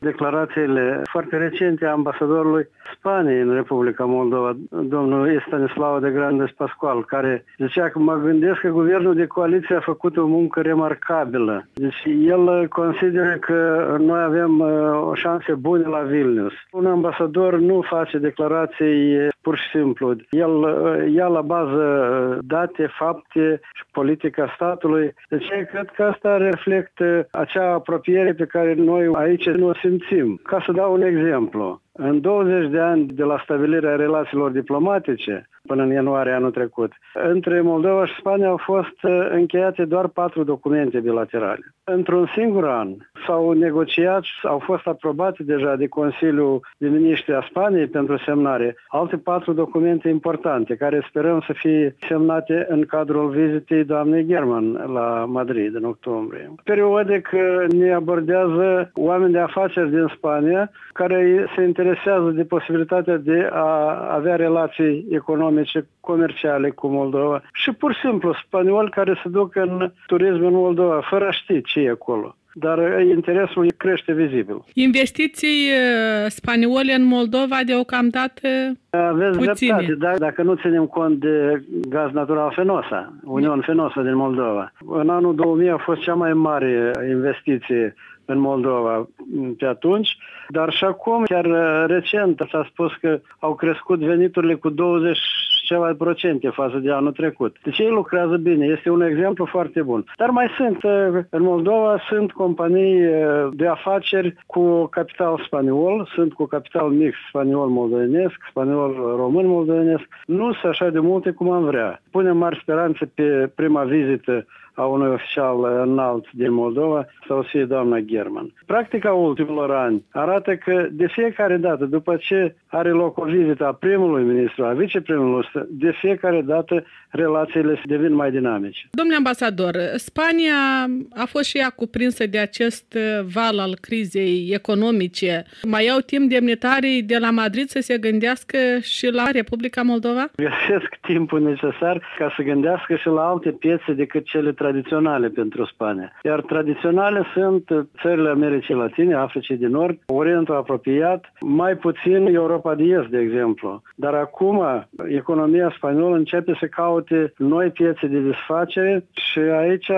declarațiile foarte recente a ambasadorului Spaniei în Republica Moldova, domnul Stanislao de Grandes Pascual, care zicea că mă gândesc că guvernul de coaliție a făcut o muncă remarcabilă. Deci el consideră că noi avem o șanse bune la Vilnius. Un ambasador nu face declarații pur și simplu. El ia la bază date, fapte și politica statului. Deci cred că asta reflectă acea apropiere pe care noi aici nu o simțim. Ca să dau un exemplu. În 20 de ani de la stabilirea relațiilor diplomatice, până în ianuarie anul trecut, între Moldova și Spania au fost încheiate doar 4 documente bilaterale. Într-un singur an s-au negociat, au fost aprobate deja de Consiliul de Miniștri a Spaniei pentru semnare alte 4 documente importante, care sperăm să fie semnate în cadrul vizitei doamnei German la Madrid în octombrie. Periodic ne abordează oameni de afaceri din Spania care se interesează de posibilitatea de a avea relații economice, comerciale cu Moldova și pur și simplu spanioli care se duc în turism în Moldova fără a ști ce e acolo. Dar interesul crește vizibil. Investiții spaniole în Moldova deocamdată aveți puține. Dreptate, da? Dacă nu ținem cont de gaz natural Fenosa, Union Fenosa din Moldova. În anul 2000 a fost cea mai mare investiție în Moldova pe atunci, dar și acum, chiar recent, s-a spus că au crescut veniturile cu 20 ceva procente față de anul trecut. Deci ei lucrează bine, este un exemplu foarte bun. Dar mai sunt, în Moldova, sunt companii de afaceri cu capital spaniol, sunt cu capital mix spaniol-moldovenesc, spaniol-român-moldovenesc, nu sunt așa de multe cum am vrea. Punem mari speranțe pe prima vizită a unui oficial înalt din Moldova, sau fie doamna German. Practica ultimilor ani arată că de fiecare dată, după ce are loc o vizită a primului ministru, a viceprimului, de fiecare dată relațiile devin mai dinamice. Domnule ambasador, Spania a fost și ea cuprinsă de acest val al crizei economice. Mai au timp demnitarii de la Madrid să se gândească și la Republica Moldova? Găsesc timpul necesar ca să gândească și la alte piețe decât cele tradiționale pentru Spania. Iar tradiționale sunt țările Americii Latine, Africii de Nord, Orientul apropiat, mai puțin Europa de Est, de exemplu. Dar acum economia spaniolă începe să caute noi piețe de desfacere și aici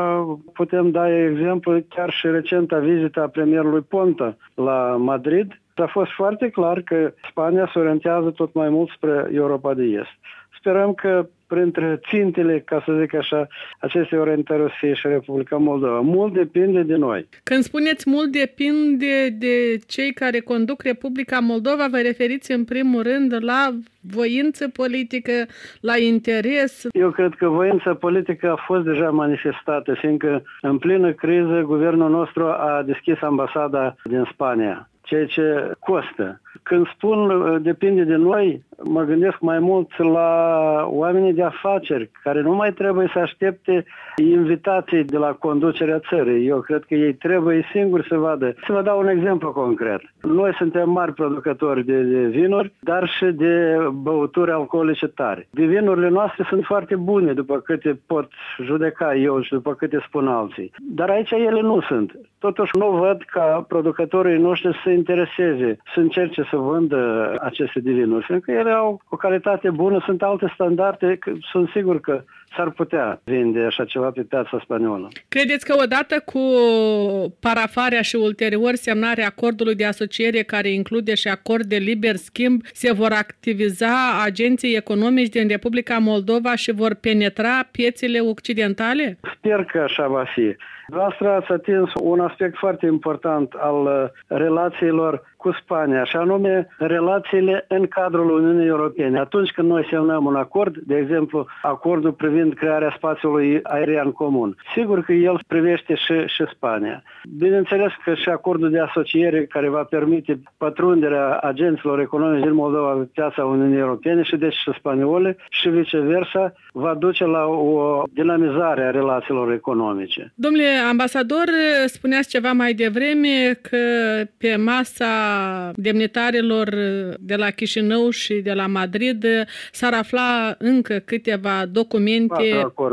putem da exemplu chiar și recenta vizită a premierului Ponta la Madrid. A fost foarte clar că Spania se orientează tot mai mult spre Europa de Est. Sperăm că printre țintele, ca să zic așa, aceste orientări o să fie și Republica Moldova. Mult depinde de noi. Când spuneți mult depinde de cei care conduc Republica Moldova, vă referiți în primul rând la voință politică, la interes? Eu cred că voința politică a fost deja manifestată, fiindcă în plină criză guvernul nostru a deschis ambasada din Spania, ceea ce costă. Când spun depinde de noi, mă gândesc mai mult la oamenii de afaceri care nu mai trebuie să aștepte invitații de la conducerea țării. Eu cred că ei trebuie singuri să vadă. Să vă dau un exemplu concret. Noi suntem mari producători de vinuri, dar și de băuturi alcoolice tare. De vinurile noastre sunt foarte bune, după câte pot judeca eu și după câte spun alții. Dar aici ele nu sunt. Totuși nu văd ca producătorii noștri să se intereseze, să încerce să vândă aceste vinuri, fiindcă ele au o calitate bună, sunt alte standarde, sunt sigur că s-ar putea vinde așa ceva pe piața spaniolă. Credeți că odată cu parafarea și ulterior semnarea acordului de asociere care include și acord de liber schimb, se vor activiza agenții economici din Republica Moldova și vor penetra piețele occidentale? Sper că așa va fi. Dumneavoastră ați atins un aspect foarte important al relațiilor cu Spania, și anume relațiile în cadrul Uniunii Europene. Atunci când noi semnăm un acord, de exemplu, acordul privind crearea spațiului aerian comun, sigur că el privește și Spania. Bineînțeles că și acordul de asociere care va permite pătrunderea agenților economici din Moldova pe piața Uniunii Europene și deci și spaniole și viceversa, va duce la o dinamizare a relațiilor economice. Domnule ambasador, spuneați ceva mai devreme că pe masa demnitarilor de la Chișinău și de la Madrid s-ar afla încă câteva documente. 4 acorduri.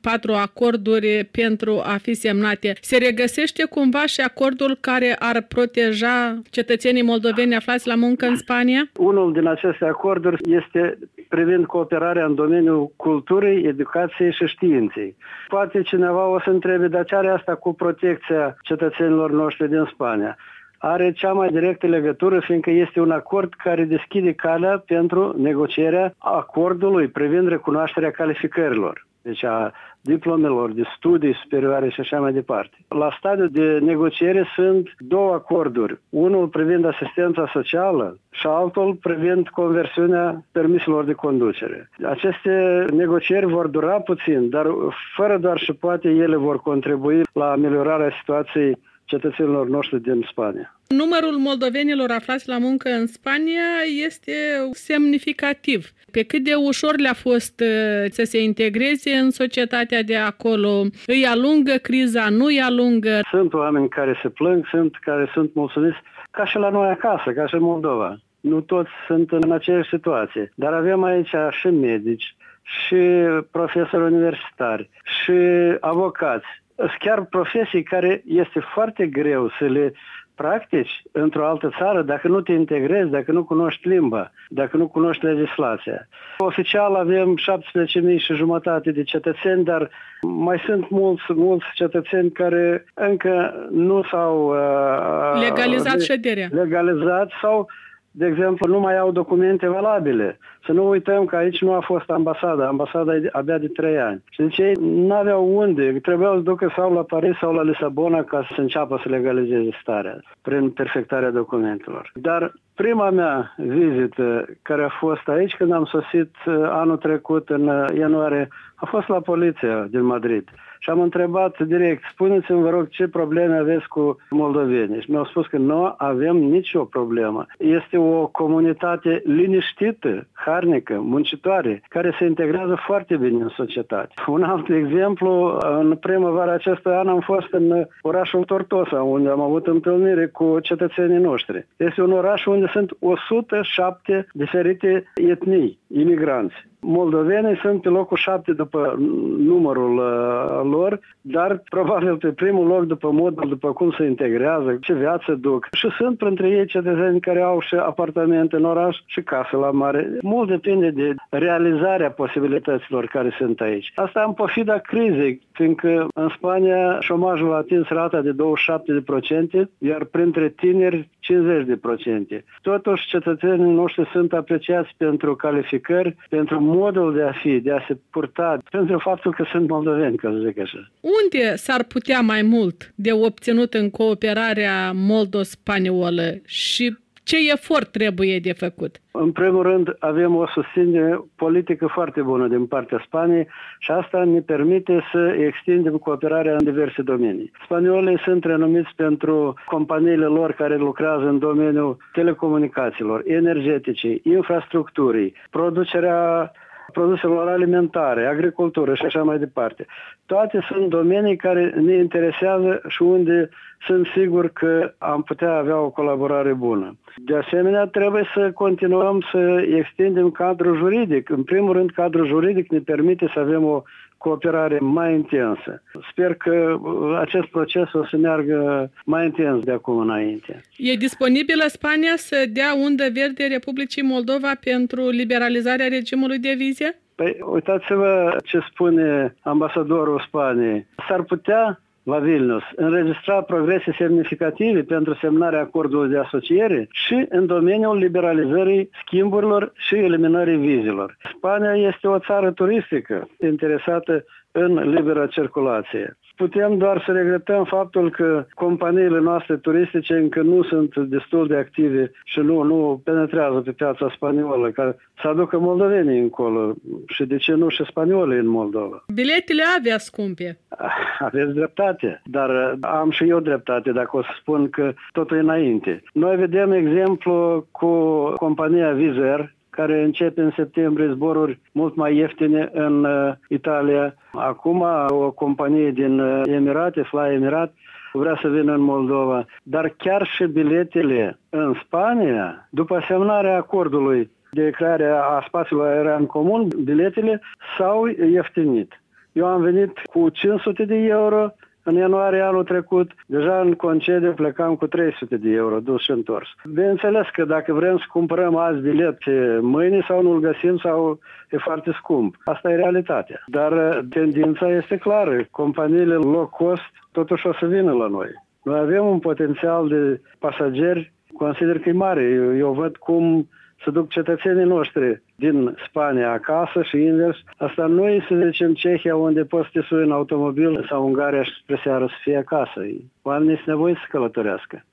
4 acorduri pentru a fi semnate. Se regăsește cumva și acordul care ar proteja cetățenii moldoveni aflați la muncă în Spania? Unul din aceste acorduri este privind cooperarea în domeniul culturii, educației și științei. Poate cineva o să întrebe, dar ce are asta cu protecția cetățenilor noștri din Spania? Are cea mai directă legătură, fiindcă este un acord care deschide calea pentru negocierea acordului privind recunoașterea calificărilor, deci a diplomelor de studii superioare și așa mai departe. La stadiul de negociere sunt 2 acorduri, unul privind asistența socială și altul privind conversiunea permiselor de conducere. Aceste negocieri vor dura puțin, dar fără doar și poate ele vor contribui la ameliorarea situației cetățenilor noștri din Spania. Numărul moldovenilor aflați la muncă în Spania este semnificativ. Pe cât de ușor le-a fost să se integreze în societatea de acolo? Îi alungă criza, nu îi alungă? Sunt oameni care se plâng, sunt care sunt mulțumiți, ca și la noi acasă, ca și în Moldova. Nu toți sunt în aceeași situație, dar avem aici și medici, și profesori universitari, și avocați. Chiar profesii care este foarte greu să le practici într-o altă țară dacă nu te integrezi, dacă nu cunoști limba, dacă nu cunoști legislația. Oficial avem 17.500 de cetățeni, dar mai sunt mulți cetățeni care încă nu s-au legalizat șederea. Legalizat sau, de exemplu, nu mai au documente valabile. Să nu uităm că aici nu a fost ambasada. Ambasada e abia de 3 ani. Și deci ei nu aveau unde. Trebuiau să ducă sau la Paris sau la Lisabona ca să înceapă să legalizeze starea prin perfectarea documentelor. Dar prima mea vizită care a fost aici când am sosit anul trecut în ianuarie a fost la poliția din Madrid. Și am întrebat direct, spuneți-mi, vă rog, ce probleme aveți cu moldovenii? Și mi-au spus că nu avem nicio problemă. Este o comunitate liniștită, harnică, muncitoare, care se integrează foarte bine în societate. Un alt exemplu, în primăvara acestui an am fost în orașul Tortosa, unde am avut întâlnire cu cetățenii noștri. Este un oraș unde sunt 107 diferite etnii, imigranți. Moldovenii sunt pe locul 7 după numărul lor, dar probabil pe primul loc după modul, după cum se integrează, ce viață duc. Și sunt printre ei cetățeni care au și apartamente în oraș și casă la mare. Mult depinde de realizarea posibilităților care sunt aici. Asta în pofida crizei, fiindcă în Spania șomajul a atins rata de 27%, iar printre tineri 50%. Totuși, cetățenii noștri sunt apreciați pentru calificări, pentru modul de a fi, de a se purta, pentru faptul că sunt moldoveni, ca să zic așa. Unde s-ar putea mai mult de obținut în cooperarea moldo-spaniolă și ce efort trebuie de făcut? În primul rând, avem o susținere politică foarte bună din partea Spaniei și asta ne permite să extindem cooperarea în diverse domenii. Spaniolii sunt renumiți pentru companiile lor care lucrează în domeniul telecomunicațiilor, energeticii, infrastructurii, producerea produselor alimentare, agricultură și așa mai departe. Toate sunt domenii care ne interesează și unde sunt sigur că am putea avea o colaborare bună. De asemenea, trebuie să continuăm să extindem cadrul juridic. În primul rând, cadrul juridic ne permite să avem o cooperare mai intensă. Sper că acest proces o să meargă mai intens de acum înainte. E disponibilă Spania să dea undă verde Republicii Moldova pentru liberalizarea regimului de vize? Păi, uitați-vă ce spune ambasadorul Spaniei. S-ar putea la Vilnius înregistra progrese semnificative pentru semnarea acordului de asociere și în domeniul liberalizării schimburilor și eliminării vizelor. Spania este o țară turistică interesată în liberă circulație. Putem doar să regretăm faptul că companiile noastre turistice încă nu sunt destul de active și nu penetrează pe piața spaniolă, ca să aducă moldovenii încolo și de ce nu și spaniolii în Moldova. Biletele avea scumpe. Aveți dreptate, dar am și eu dreptate dacă o să spun că totul e înainte. Noi vedem exemplu cu compania Wizz Air, care începe în septembrie zboruri mult mai ieftine în Italia. Acum o companie din Emirate, Fly Emirat, vrea să vină în Moldova. Dar chiar și biletele în Spania, după semnarea acordului de creare a spațiului aerian comun, biletele s-au ieftinit. Eu am venit cu 500 de euro în ianuarie anul trecut, deja în concediu plecam cu 300 de euro, dus și întors. Bineînțeles că dacă vrem să cumpărăm azi bilet mâine sau nu-l găsim sau e foarte scump. Asta e realitatea. Dar tendința este clară. Companiile low cost totuși o să vină la noi. Noi avem un potențial de pasageri, consider că e mare. Eu văd cum să duc cetățenii noștri din Spania acasă și invers. Asta nu e, să zicem, Cehia, unde poți să te sui în automobil sau Ungaria și spre seară să fie acasă. Oamenii sunt nevoiți să călătorească.